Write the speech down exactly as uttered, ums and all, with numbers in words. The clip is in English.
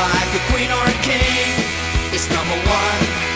like a queen or a king. It's number one.